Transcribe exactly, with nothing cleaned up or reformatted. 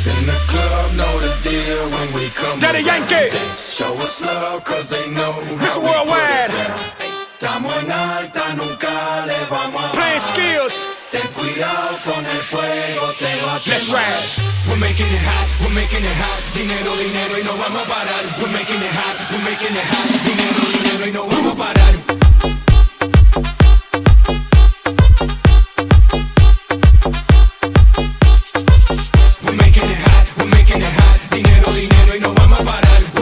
in the club know the deal when we come. Daddy Yankee. Show us love cause they know Mister how we Worldwide. put it down. Estamos en alta, nunca le vamos a Playing bajar. skills. Ten cuidado con el fuego, te va a Let's quemar. ride. We're making it hot, we're making it hot. Dinero, dinero y no vamos a parar. We're making it hot, we're making it hot. Dinero, dinero y no vamos a parar. We're making it hot, we're making it hot. Dinero, dinero y no vamos a parar.